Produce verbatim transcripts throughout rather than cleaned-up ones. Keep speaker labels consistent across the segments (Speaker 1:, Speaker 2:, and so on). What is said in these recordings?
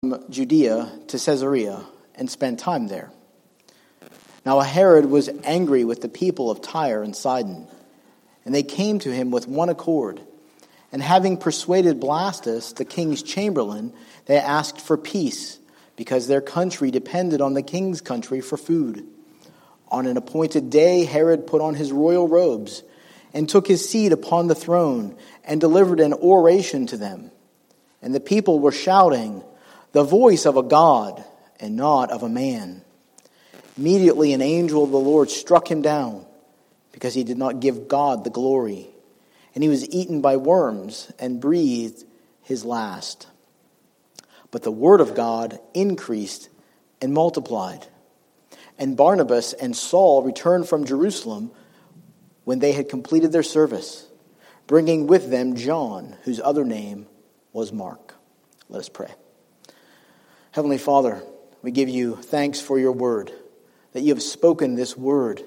Speaker 1: from Judea to Caesarea and spent time there. Now Herod was angry with the people of Tyre and Sidon, and they came to him with one accord. And having persuaded Blastus, the king's chamberlain, they asked for peace, because their country depended on the king's country for food. On an appointed day, Herod put on his royal robes and took his seat upon the throne and delivered an oration to them. And the people were shouting, "The voice of a God and not of a man." Immediately an angel of the Lord struck him down, because he did not give God the glory. And he was eaten by worms and breathed his last. But the word of God increased and multiplied. And Barnabas and Saul returned from Jerusalem when they had completed their service, bringing with them John, whose other name was Mark. Let us pray. Heavenly Father, we give you thanks for your word, that you have spoken this word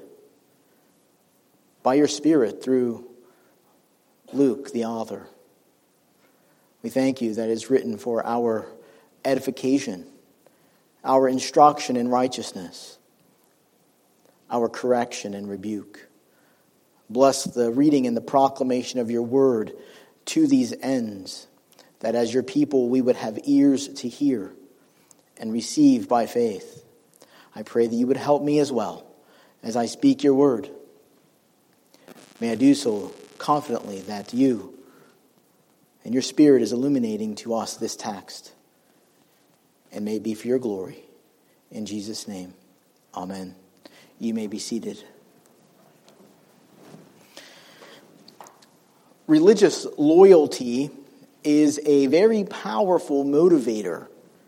Speaker 1: by your Spirit through Luke, the author. We thank you that it is written for our edification, our instruction in righteousness, our correction and rebuke. Bless the reading and the proclamation of your word to these ends, that as your people we would have ears to hear and receive by faith. I pray that you would help me as well as I speak your word. May I do so confidently that you and your Spirit is illuminating to us this text, and may it be for your glory. In Jesus' name, amen. You may be seated. Religious loyalty is a very powerful motivator,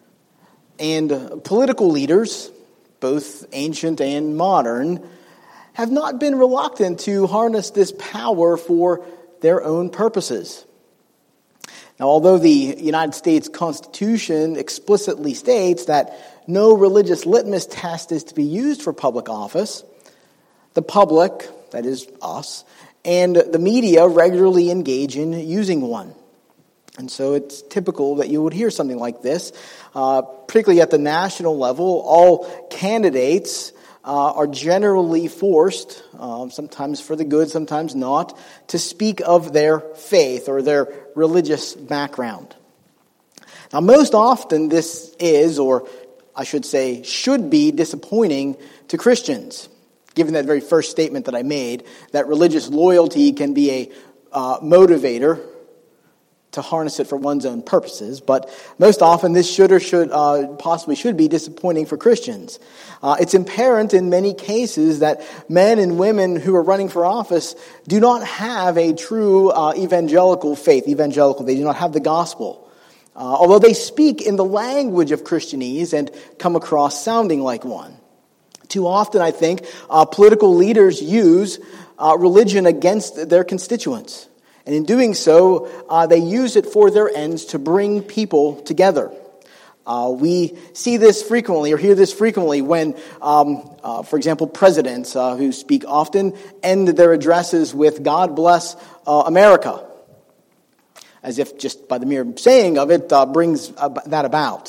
Speaker 1: and political leaders, both ancient and modern, have not been reluctant to harness this power for their own purposes. Now, although the United States Constitution explicitly states that no religious litmus test is to be used for public office, the public, that is us, and the media regularly engage in using one. And so it's typical that you would hear something like this, uh, particularly at the national level. All candidates uh, are generally forced, uh, sometimes for the good, sometimes not, to speak of their faith or their religious background. Now, most often this is, or I should say, should be disappointing to Christians, given that very first statement that I made, that religious loyalty can be a uh, motivator to harness it for one's own purposes. But most often this should or should uh, possibly should be disappointing for Christians. Uh, it's apparent in many cases that men and women who are running for office do not have a true uh, evangelical faith. Evangelical, they do not have the gospel. Uh, although they speak in the language of Christianese and come across sounding like one. Too often, I think, uh, political leaders use uh, religion against their constituents. And in doing so, uh, they use it for their ends to bring people together. Uh, we see this frequently, or hear this frequently, when, um, uh, for example, presidents uh, who speak often end their addresses with "God bless uh, America," as if just by the mere saying of it uh, brings uh, that about,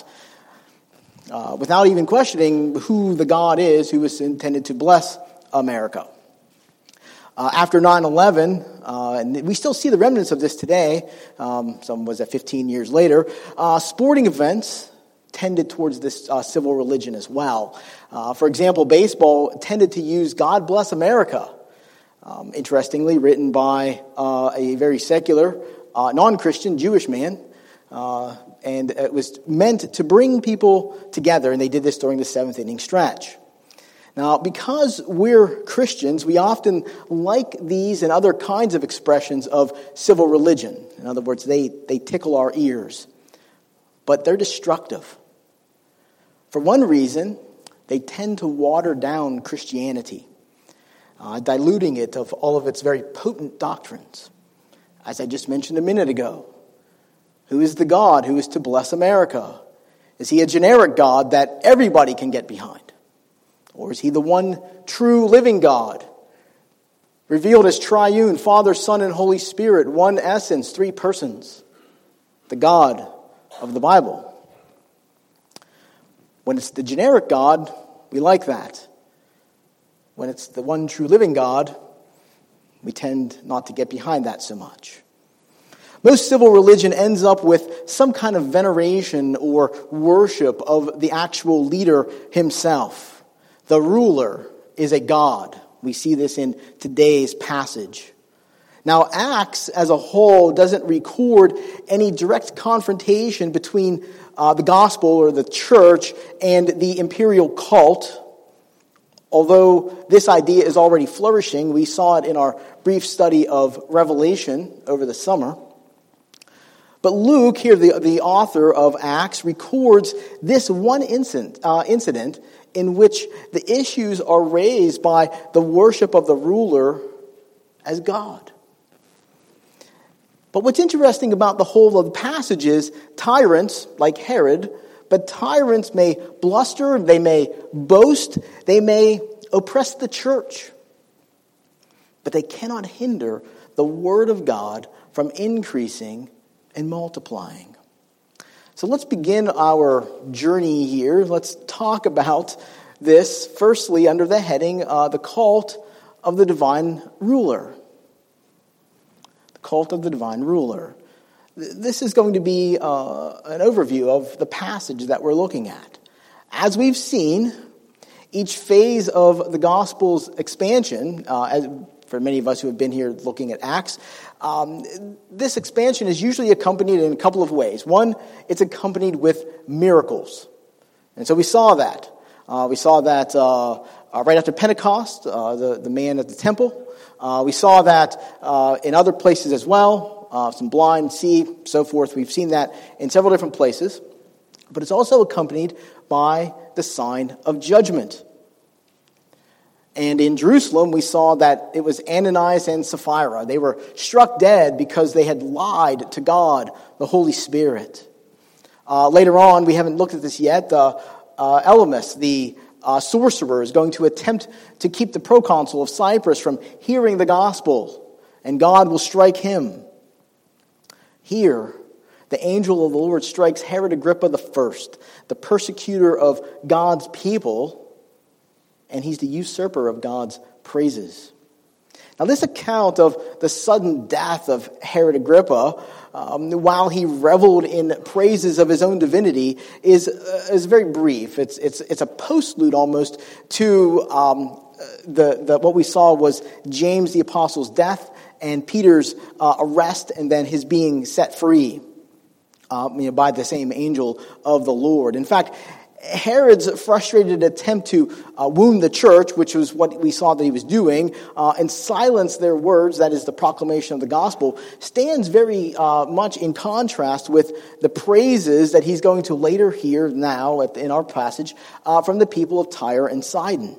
Speaker 1: uh, without even questioning who the God is who is intended to bless America. Uh, after nine eleven, uh, and we still see the remnants of this today, um, some was at fifteen years later, uh, sporting events tended towards this uh, civil religion as well. Uh, for example, baseball tended to use "God Bless America," um, interestingly written by uh, a very secular, uh, non-Christian Jewish man, uh, and it was meant to bring people together, and they did this during the seventh inning stretch. Now, because we're Christians, we often like these and other kinds of expressions of civil religion. In other words, they, they tickle our ears. But they're destructive. For one reason, they tend to water down Christianity, uh, diluting it of all of its very potent doctrines. As I just mentioned a minute ago, who is the God who is to bless America? Is he a generic God that everybody can get behind? Or is he the one true living God, revealed as triune, Father, Son, and Holy Spirit, one essence, three persons, the God of the Bible? When it's the generic God, we like that. When it's the one true living God, we tend not to get behind that so much. Most civil religion ends up with some kind of veneration or worship of the actual leader himself. The ruler is a god. We see this in today's passage. Now, Acts as a whole doesn't record any direct confrontation between uh, the gospel or the church and the imperial cult. Although this idea is already flourishing, we saw it in our brief study of Revelation over the summer. But Luke, here the, the author of Acts, records this one incident, uh, incident in which the issues are raised by the worship of the ruler as God. But what's interesting about the whole of the passage is tyrants, like Herod, but tyrants may bluster, they may boast, they may oppress the church. But they cannot hinder the word of God from increasing and multiplying. So let's begin our journey here. Let's talk about this, firstly, under the heading, uh, the cult of the divine ruler. The cult of the divine ruler. This is going to be uh, an overview of the passage that we're looking at. As we've seen, each phase of the gospel's expansion, uh, as for many of us who have been here looking at Acts, um, this expansion is usually accompanied in a couple of ways. One, it's accompanied with miracles. And so we saw that. Uh, we saw that uh, uh, right after Pentecost, uh, the, the man at the temple. Uh, we saw that uh, in other places as well. Uh, some blind see, so forth. We've seen that in several different places. But it's also accompanied by the sign of judgment. And in Jerusalem, we saw that it was Ananias and Sapphira. They were struck dead because they had lied to God, the Holy Spirit. Uh, later on, we haven't looked at this yet, uh, uh, Elymas, the uh, sorcerer, is going to attempt to keep the proconsul of Cyprus from hearing the gospel, and God will strike him. Here, the angel of the Lord strikes Herod Agrippa the First, the persecutor of God's people, and he's the usurper of God's praises. Now, this account of the sudden death of Herod Agrippa, um, while he reveled in praises of his own divinity, is uh, is very brief. It's it's it's a postlude almost to um, the the what we saw was James the apostle's death and Peter's uh, arrest, and then his being set free uh, you know, by the same angel of the Lord. In fact, Herod's frustrated attempt to uh, wound the church, which was what we saw that he was doing, uh, and silence their words, that is the proclamation of the gospel, stands very uh, much in contrast with the praises that he's going to later hear now at the, in our passage uh, from the people of Tyre and Sidon.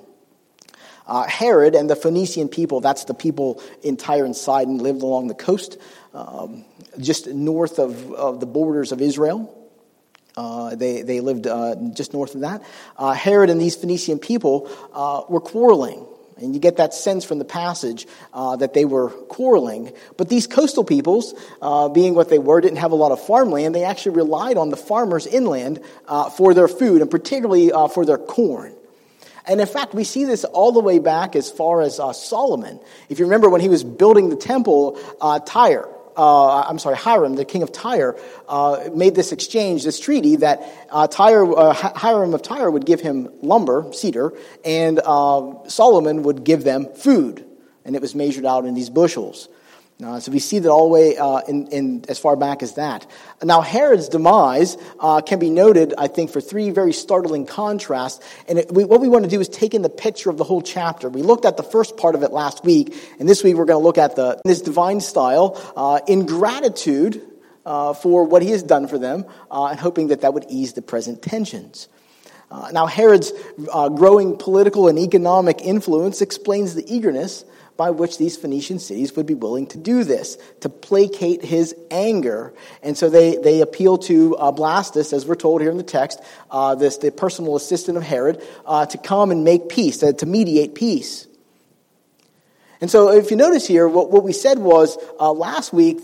Speaker 1: Uh, Herod and the Phoenician people, that's the people in Tyre and Sidon, lived along the coast, um, just north of, of the borders of Israel. Uh, they, they lived uh, just north of that. Uh, Herod and these Phoenician people uh, were quarreling. And you get that sense from the passage uh, that they were quarreling. But these coastal peoples, uh, being what they were, didn't have a lot of farmland. They actually relied on the farmers inland uh, for their food, and particularly uh, for their corn. And in fact, we see this all the way back as far as uh, Solomon. If you remember when he was building the temple, uh, Tyre, uh, I'm sorry, Hiram, the king of Tyre, uh, made this exchange, this treaty that uh, Tyre, uh, Hiram of Tyre would give him lumber, cedar, and uh, Solomon would give them food. And it was measured out in these bushels. Uh, so we see that all the way uh, in, in as far back as that. Now, Herod's demise uh, can be noted, I think, for three very startling contrasts. And it, we, what we want to do is take in the picture of the whole chapter. We looked at the first part of it last week, and this week we're going to look at the this divine style uh, in gratitude uh, for what he has done for them, uh, and hoping that that would ease the present tensions. Uh, now, Herod's uh, growing political and economic influence explains the eagerness by which these Phoenician cities would be willing to do this, to placate his anger. And so they, they appeal to uh, Blastus, as we're told here in the text, uh, this the personal assistant of Herod, uh, to come and make peace, to, to mediate peace. And so if you notice here, what, what we said was uh, last week that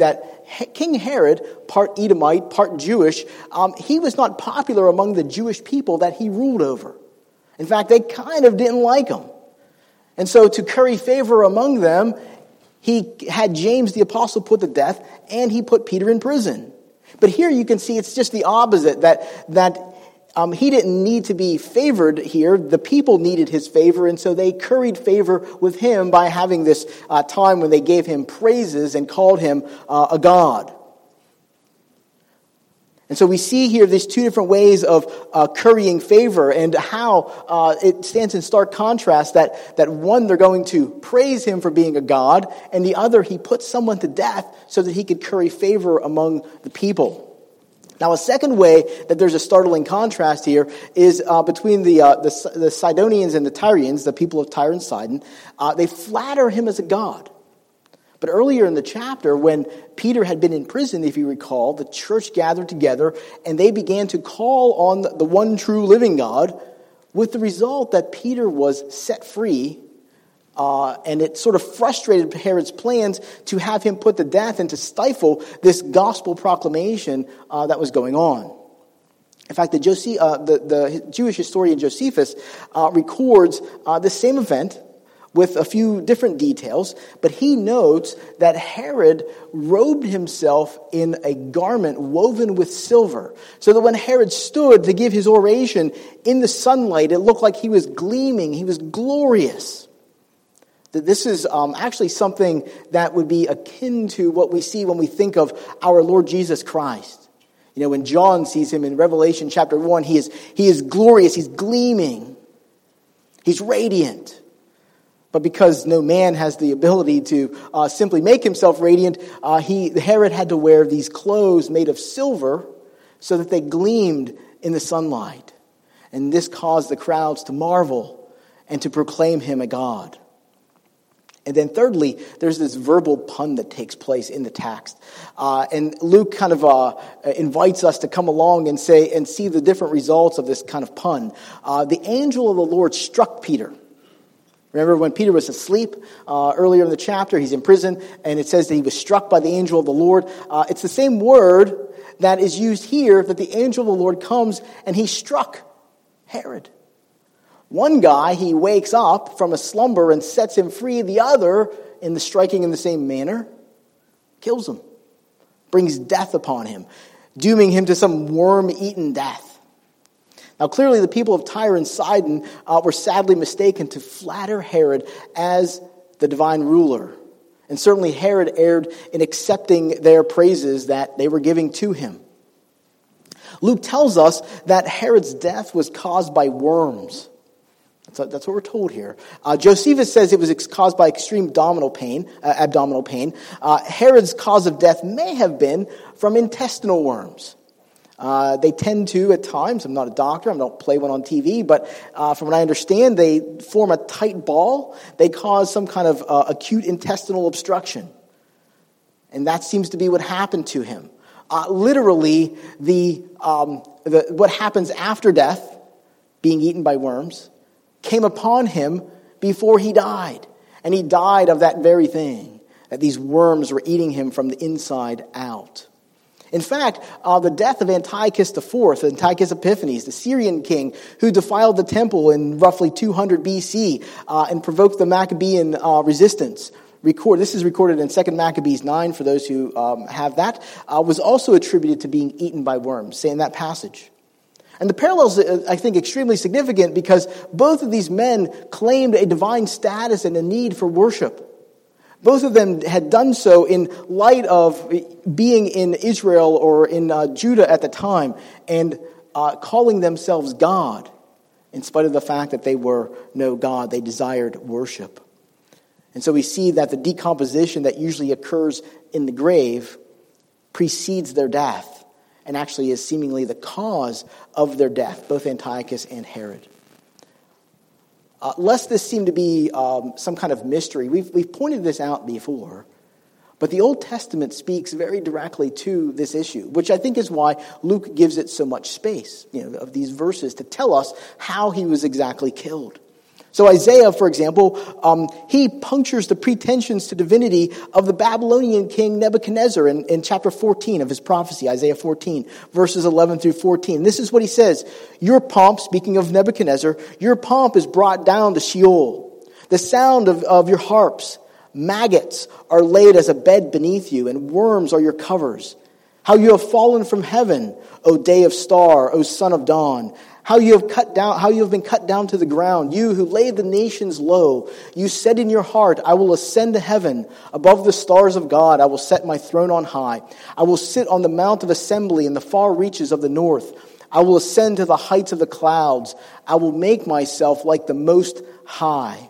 Speaker 1: King Herod, part Edomite, part Jewish, um, he was not popular among the Jewish people that he ruled over. In fact, they kind of didn't like him. And so to curry favor among them, he had James the apostle put to death, and he put Peter in prison. But here you can see it's just the opposite, that, that um, he didn't need to be favored here. The people needed his favor, and so they curried favor with him by having this uh, time when they gave him praises and called him uh, a god. And so we see here these two different ways of uh, currying favor, and how uh, it stands in stark contrast that, that one, they're going to praise him for being a god, and the other, he puts someone to death so that he could curry favor among the people. Now, a second way that there's a startling contrast here is uh, between the, uh, the the Sidonians and the Tyrians, the people of Tyre and Sidon. Uh, they flatter him as a god. But earlier in the chapter, when Peter had been in prison, if you recall, the church gathered together and they began to call on the one true living God, with the result that Peter was set free, uh, and it sort of frustrated Herod's plans to have him put to death and to stifle this gospel proclamation uh, that was going on. In fact, the, Jose- uh, the, the Jewish historian Josephus uh, records uh, the same event with a few different details, but he notes that Herod robed himself in a garment woven with silver, so that when Herod stood to give his oration in the sunlight, it looked like he was gleaming, he was glorious. That this is um, actually something that would be akin to what we see when we think of our Lord Jesus Christ. You know, when John sees him in Revelation chapter one, he is, he is glorious, he's gleaming, he's radiant. But because no man has the ability to uh, simply make himself radiant, uh, he Herod had to wear these clothes made of silver so that they gleamed in the sunlight. And this caused the crowds to marvel and to proclaim him a god. And then thirdly, there's this verbal pun that takes place in the text. Uh, and Luke kind of uh, invites us to come along and say and see the different results of this kind of pun. Uh, the angel of the Lord struck Peter. Remember when Peter was asleep uh, earlier in the chapter, he's in prison, and it says that he was struck by the angel of the Lord. Uh, it's the same word that is used here, that the angel of the Lord comes and he struck Herod. One guy, he wakes up from a slumber and sets him free. The other, in the striking in the same manner, kills him, brings death upon him, dooming him to some worm-eaten death. Now, clearly, the people of Tyre and Sidon uh, were sadly mistaken to flatter Herod as the divine ruler. And certainly Herod erred in accepting their praises that they were giving to him. Luke tells us that Herod's death was caused by worms. That's, that's what we're told here. Uh, Josephus says it was ex- caused by extreme abdominal pain. Uh, abdominal pain. Uh, Herod's cause of death may have been from intestinal worms. Uh, they tend to, at times, I'm not a doctor, I don't play one on T V, but uh, from what I understand, they form a tight ball. They cause some kind of uh, acute intestinal obstruction. And that seems to be what happened to him. Uh, literally, the, um, the what happens after death, being eaten by worms, came upon him before he died. And he died of that very thing, that these worms were eating him from the inside out. In fact, uh, the death of Antiochus the Fourth, Antiochus Epiphanes, the Syrian king who defiled the temple in roughly two hundred B C uh, and provoked the Maccabean uh, resistance, record, this is recorded in Second Maccabees nine for those who um, have that, uh, was also attributed to being eaten by worms, say in that passage. And the parallels, I think, extremely significant because both of these men claimed a divine status and a need for worship. Both of them had done so in light of being in Israel or in uh, Judah at the time and uh, calling themselves God, in spite of the fact that they were no God. They desired worship. And so we see that the decomposition that usually occurs in the grave precedes their death and actually is seemingly the cause of their death, both Antiochus and Herod. Uh, lest this seem to be um, some kind of mystery, we've, we've pointed this out before, but the Old Testament speaks very directly to this issue, which I think is why Luke gives it so much space, you know, of these verses to tell us how he was exactly killed. So Isaiah, for example, um, he punctures the pretensions to divinity of the Babylonian king Nebuchadnezzar in, in chapter fourteen of his prophecy, Isaiah fourteen, verses eleven through fourteen. This is what he says. Your pomp, speaking of Nebuchadnezzar, your pomp is brought down to Sheol. The sound of, of your harps, maggots are laid as a bed beneath you, and worms are your covers. How you have fallen from heaven, O day of star, O son of dawn. How you have cut down, how you have been cut down to the ground, you who laid the nations low. You said in your heart, I will ascend to heaven. Above the stars of God, I will set my throne on high. I will sit on the mount of assembly in the far reaches of the north. I will ascend to the heights of the clouds. I will make myself like the Most High.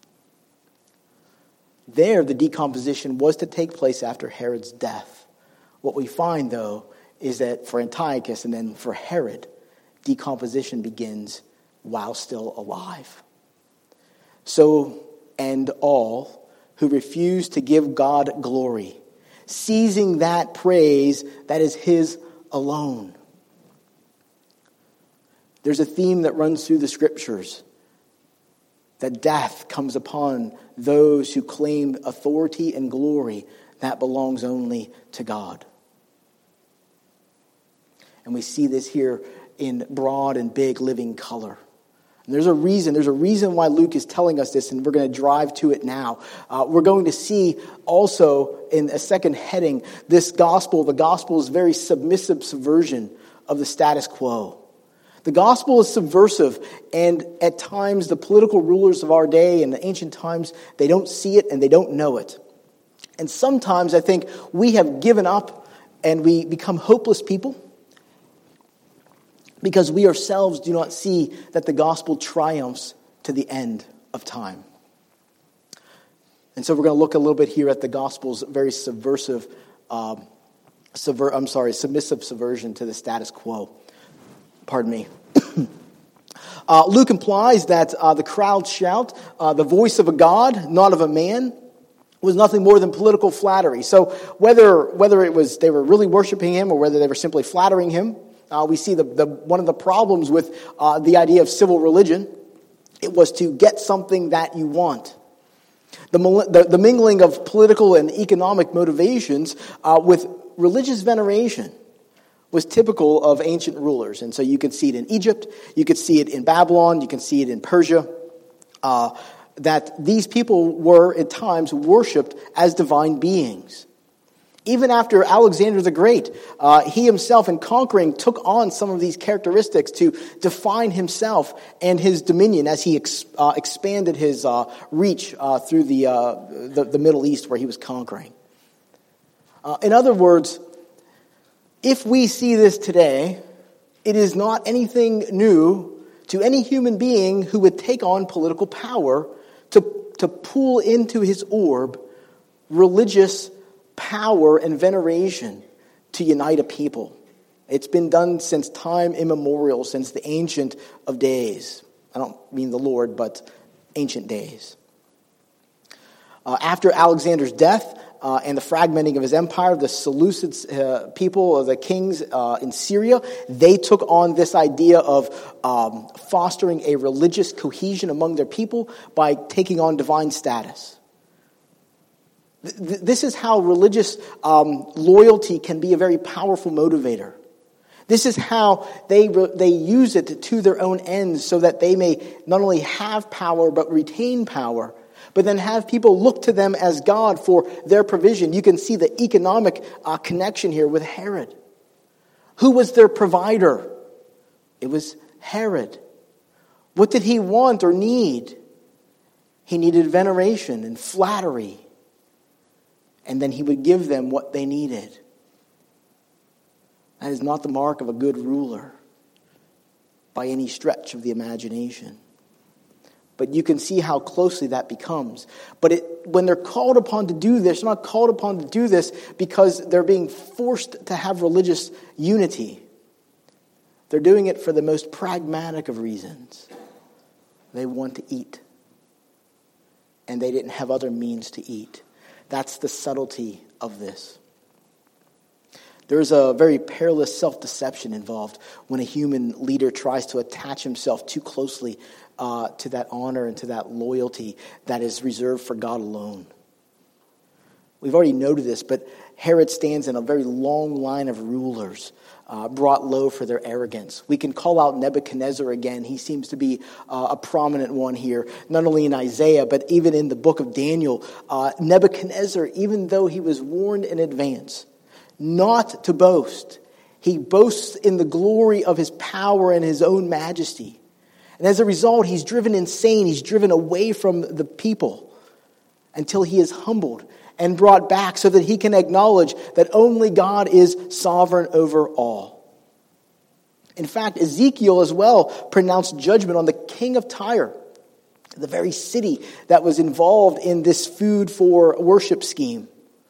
Speaker 1: There, the decomposition was to take place after Herod's death. What we find, though, is that for Antiochus and then for Herod, decomposition begins while still alive. So end all who refuse to give God glory, seizing that praise that is his alone. There's a theme that runs through the scriptures, that death comes upon those who claim authority and glory that belongs only to God. And we see this here in broad and big living color. And there's a reason, there's a reason why Luke is telling us this, and we're going to drive to it now. Uh, we're going to see also in a second heading, this gospel, the gospel is very submissive subversion of the status quo. The gospel is subversive, and at times the political rulers of our day and the ancient times, they don't see it and they don't know it. And sometimes I think we have given up and we become hopeless people, because we ourselves do not see that the gospel triumphs to the end of time. And so we're going to look a little bit here at the gospel's very subversive, um, subver- I'm sorry, submissive subversion to the status quo. Pardon me. uh, Luke implies that uh, the crowd shout, uh, the voice of a God, not of a man, was nothing more than political flattery. So whether whether it was they were really worshiping him or whether they were simply flattering him, Uh, we see the, the one of the problems with uh, the idea of civil religion. It was to get something that you want. The, the, the mingling of political and economic motivations uh, with religious veneration was typical of ancient rulers. And so you could see it in Egypt, you could see it in Babylon, you can see it in Persia, uh, that these people were at times worshipped as divine beings. Even after Alexander the Great, uh, he himself in conquering took on some of these characteristics to define himself and his dominion as he ex, uh, expanded his uh, reach uh, through the, uh, the the Middle East where he was conquering. Uh, in other words, if we see this today, it is not anything new to any human being who would take on political power to, to pull into his orb religious power and veneration to unite a people. It's been done since time immemorial, since the ancient of days. I don't mean the Lord, but ancient days. Uh, after Alexander's death uh, and the fragmenting of his empire, the Seleucid uh, people, or the kings uh, in Syria, they took on this idea of um, fostering a religious cohesion among their people by taking on divine status. This is how religious um, loyalty can be a very powerful motivator. This is how they they use it to their own ends so that they may not only have power but retain power, but then have people look to them as God for their provision. You can see the economic uh, connection here with Herod. Who was their provider? It was Herod. What did he want or need? He needed veneration and flattery. And then he would give them what they needed. That is not the mark of a good ruler by any stretch of the imagination. But you can see how closely that becomes. But it, when they're called upon to do this, they're not called upon to do this because they're being forced to have religious unity. They're doing it for the most pragmatic of reasons. They want to eat. And they didn't have other means to eat. That's the subtlety of this. There's a very perilous self-deception involved when a human leader tries to attach himself too closely uh, to that honor and to that loyalty that is reserved for God alone. We've already noted this, but Herod stands in a very long line of rulers uh, brought low for their arrogance. We can call out Nebuchadnezzar again. He seems to be uh, a prominent one here, not only in Isaiah, but even in the book of Daniel. Uh, Nebuchadnezzar, even though he was warned in advance not to boast, he boasts in the glory of his power and his own majesty. And as a result, he's driven insane. He's driven away from the people until he is humbled and brought back so that he can acknowledge that only God is sovereign over all. In fact, Ezekiel as well pronounced judgment on the king of Tyre, the very city that was involved in this food for worship scheme.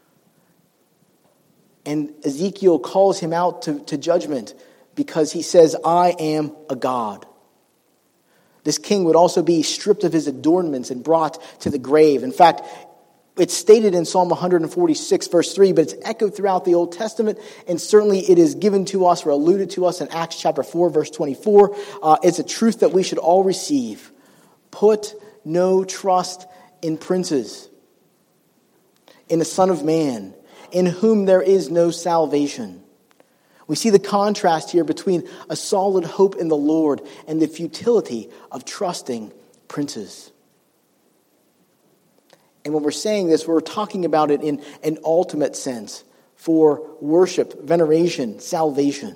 Speaker 1: And Ezekiel calls him out to, to judgment because he says, I am a god. This king would also be stripped of his adornments and brought to the grave. In fact, it's stated in Psalm one forty-six, verse three, but it's echoed throughout the Old Testament, and certainly it is given to us or alluded to us in Acts chapter four, verse twenty-four. Uh, it's a truth that we should all receive. Put no trust in princes, in the Son of Man, in whom there is no salvation. We see the contrast here between a solid hope in the Lord and the futility of trusting princes. And when we're saying this, we're talking about it in an ultimate sense for worship, veneration, salvation.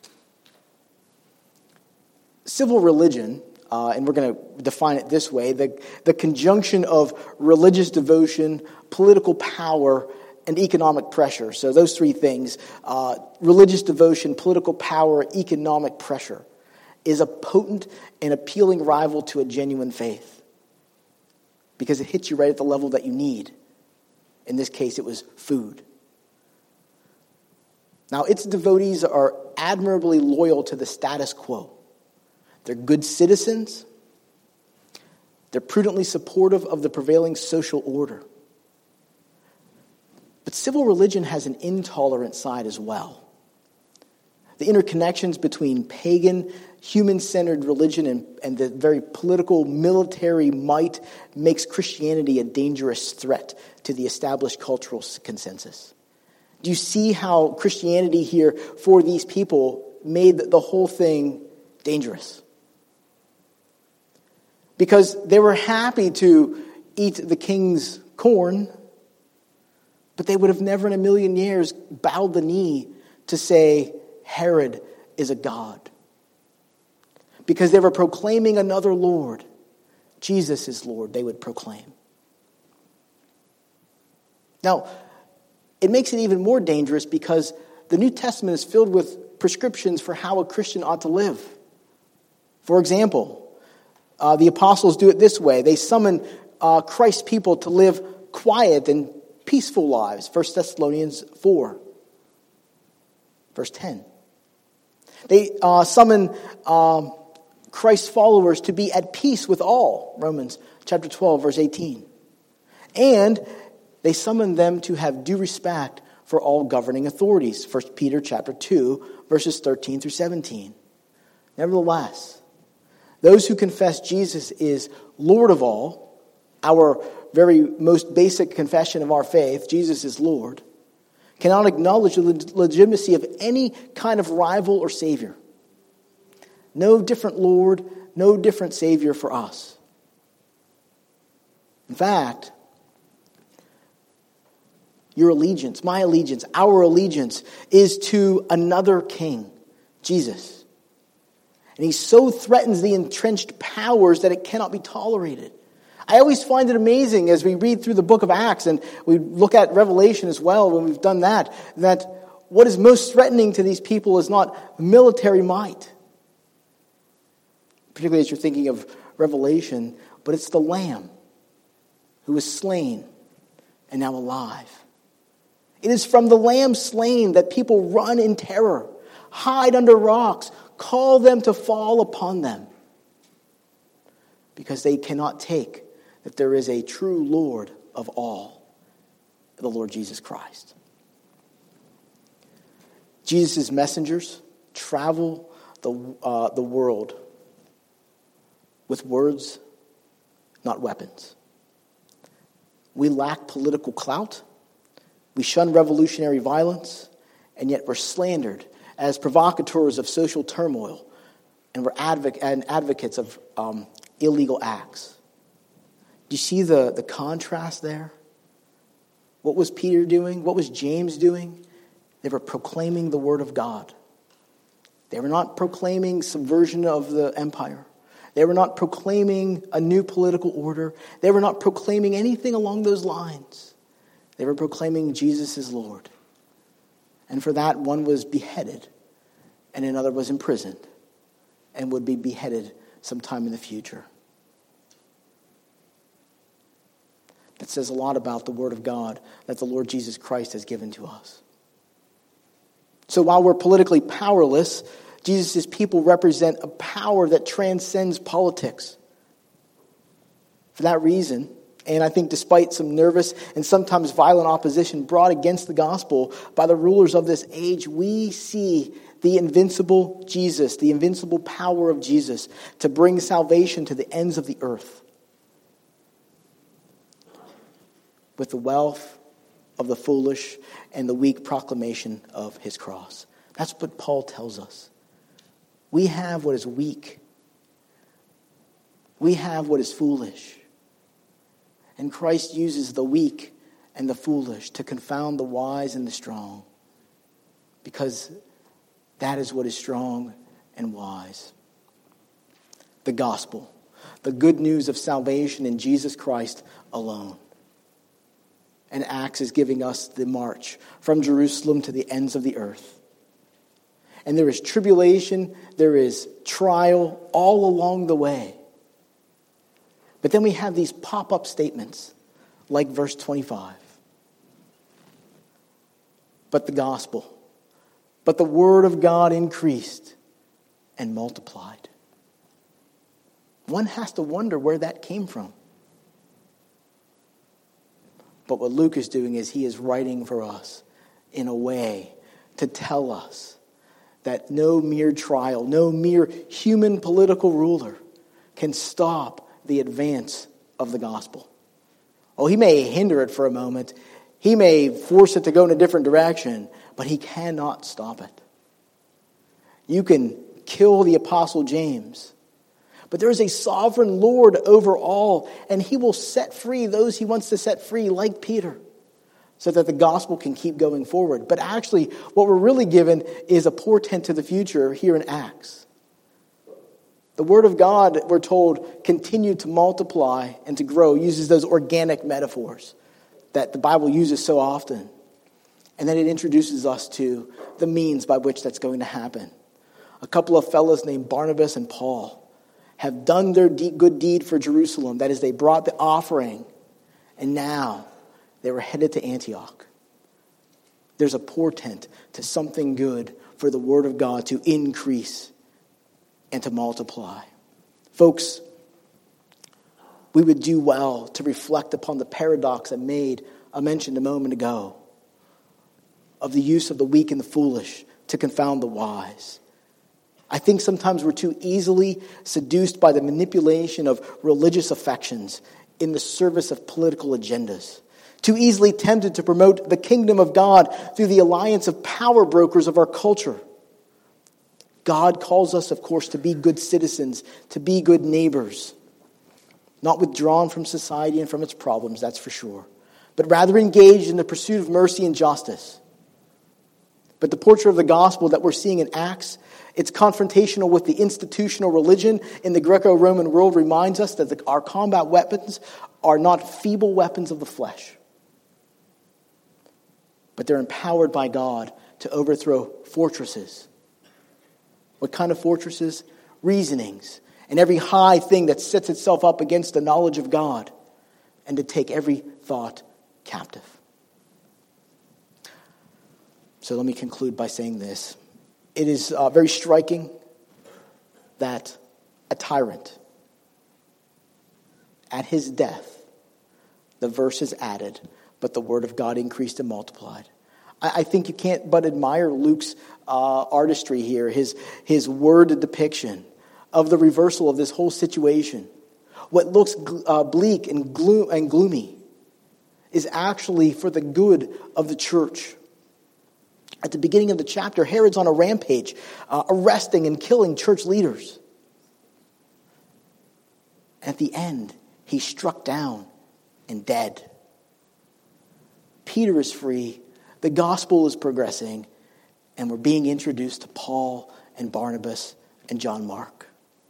Speaker 1: Civil religion, uh, and we're going to define it this way, the, the conjunction of religious devotion, political power, and economic pressure. So those three things, uh, religious devotion, political power, economic pressure, is a potent and appealing rival to a genuine faith. Because it hits you right at the level that you need. In this case, it was food. Now, its devotees are admirably loyal to the status quo. They're good citizens. They're prudently supportive of the prevailing social order. But civil religion has an intolerant side as well. The interconnections between pagan, human-centered religion and, and the very political, military might makes Christianity a dangerous threat to the established cultural consensus. Do you see how Christianity here for these people made the whole thing dangerous? Because they were happy to eat the king's corn, but they would have never in a million years bowed the knee to say, Herod is a god. Because they were proclaiming another Lord. Jesus is Lord, they would proclaim. Now, it makes it even more dangerous because the New Testament is filled with prescriptions for how a Christian ought to live. For example, uh, the apostles do it this way. They summon uh, Christ's people to live quiet and peaceful lives. First Thessalonians four, verse ten. They uh, summon um, Christ's followers to be at peace with all. Romans chapter twelve, verse eighteen. And they summon them to have due respect for all governing authorities. First Peter chapter two, verses thirteen through seventeen. Nevertheless, those who confess Jesus is Lord of all, our very most basic confession of our faith, Jesus is Lord, cannot acknowledge the legitimacy of any kind of rival or savior. No different Lord, no different Savior for us. In fact, your allegiance, my allegiance, our allegiance is to another king, Jesus. And he so threatens the entrenched powers that it cannot be tolerated. I always find it amazing as we read through the book of Acts and we look at Revelation as well when we've done that, that what is most threatening to these people is not military might. Particularly as you're thinking of Revelation, but it's the Lamb who was slain and now alive. It is from the Lamb slain that people run in terror, hide under rocks, call them to fall upon them. Because they cannot take that there is a true Lord of all, the Lord Jesus Christ. Jesus' messengers travel the, uh, the world with words, not weapons. We lack political clout. We shun revolutionary violence, and yet we're slandered as provocateurs of social turmoil, and we're advoc- and advocates of um, illegal acts. Do you see the, the contrast there? What was Peter doing? What was James doing? They were proclaiming the word of God. They were not proclaiming subversion of the empire. They were not proclaiming a new political order. They were not proclaiming anything along those lines. They were proclaiming Jesus is Lord. And for that, one was beheaded, and another was imprisoned, and would be beheaded sometime in the future. That says a lot about the word of God that the Lord Jesus Christ has given to us. So while we're politically powerless, Jesus' people represent a power that transcends politics. For that reason, and I think despite some nervous and sometimes violent opposition brought against the gospel by the rulers of this age, we see the invincible Jesus, the invincible power of Jesus to bring salvation to the ends of the earth. With the wealth of the foolish and the weak proclamation of his cross. That's what Paul tells us. We have what is weak. We have what is foolish. And Christ uses the weak and the foolish to confound the wise and the strong. Because that is what is strong and wise. The gospel. The good news of salvation in Jesus Christ alone. And Acts is giving us the march from Jerusalem to the ends of the earth. And there is tribulation, there is trial all along the way. But then we have these pop-up statements, like verse twenty-five. But the gospel, but the word of God increased and multiplied. One has to wonder where that came from. But what Luke is doing is he is writing for us in a way to tell us that no mere trial, no mere human political ruler can stop the advance of the gospel. Oh, he may hinder it for a moment. He may force it to go in a different direction, but he cannot stop it. You can kill the Apostle James, but there is a sovereign Lord over all, and he will set free those he wants to set free, like Peter, so that the gospel can keep going forward. But actually, what we're really given is a portent to the future here in Acts. The word of God, we're told, continued to multiply and to grow, uses those organic metaphors that the Bible uses so often. And then it introduces us to the means by which that's going to happen. A couple of fellows named Barnabas and Paul have done their good deed for Jerusalem. That is, they brought the offering, and now they were headed to Antioch. There's a portent to something good for the word of God to increase and to multiply. Folks, we would do well to reflect upon the paradox I made, I mentioned a moment ago, of the use of the weak and the foolish to confound the wise. I think sometimes we're too easily seduced by the manipulation of religious affections in the service of political agendas. Too easily tempted to promote the kingdom of God through the alliance of power brokers of our culture. God calls us, of course, to be good citizens, to be good neighbors. Not withdrawn from society and from its problems, that's for sure. But rather engaged in the pursuit of mercy and justice. But the portrait of the gospel that we're seeing in Acts, it's confrontational with the institutional religion in the Greco-Roman world, reminds us that the, our combat weapons are not feeble weapons of the flesh, but they're empowered by God to overthrow fortresses. What kind of fortresses? Reasonings, and every high thing that sets itself up against the knowledge of God, and to take every thought captive. So let me conclude by saying this. It is uh, very striking that a tyrant, at his death, the verse is added, but the word of God increased and multiplied. I, I think you can't but admire Luke's uh, artistry here, his, his word depiction of the reversal of this whole situation. What looks uh, bleak and, gloom, and gloomy is actually for the good of the church. At the beginning of the chapter, Herod's on a rampage, uh, arresting and killing church leaders. At the end, he's struck down and dead. Peter is free, the gospel is progressing, and we're being introduced to Paul and Barnabas and John Mark.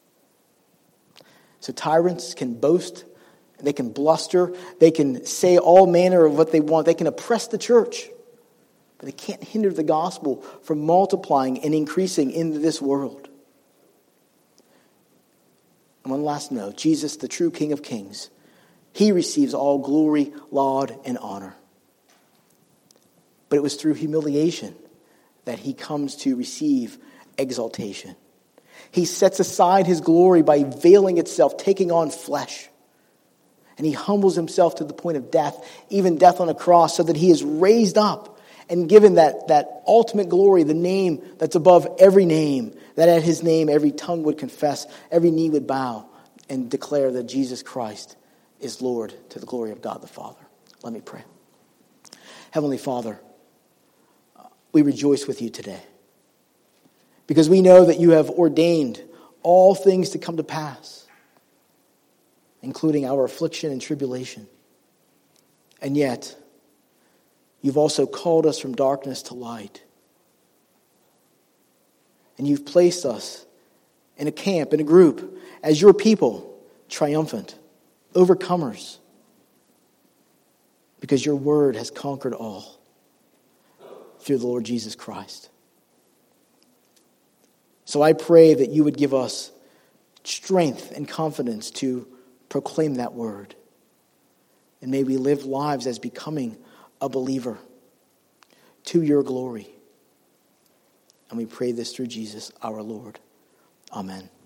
Speaker 1: So tyrants can boast, they can bluster, they can say all manner of what they want, they can oppress the church, but they can't hinder the gospel from multiplying and increasing in this world. And one last note, Jesus, the true King of Kings, he receives all glory, laud, and honor. But it was through humiliation that he comes to receive exaltation. He sets aside his glory by veiling itself, taking on flesh. And he humbles himself to the point of death, even death on a cross, so that he is raised up and given that, that ultimate glory, the name that's above every name, that at his name every tongue would confess, every knee would bow and declare that Jesus Christ is Lord, to the glory of God the Father. Let me pray. Heavenly Father, we rejoice with you today because we know that you have ordained all things to come to pass, including our affliction and tribulation. And yet, you've also called us from darkness to light. And you've placed us in a camp, in a group, as your people, triumphant, overcomers, because your word has conquered all through the Lord Jesus Christ. So I pray that you would give us strength and confidence to proclaim that word. And may we live lives as becoming a believer to your glory. And we pray this through Jesus our Lord. Amen.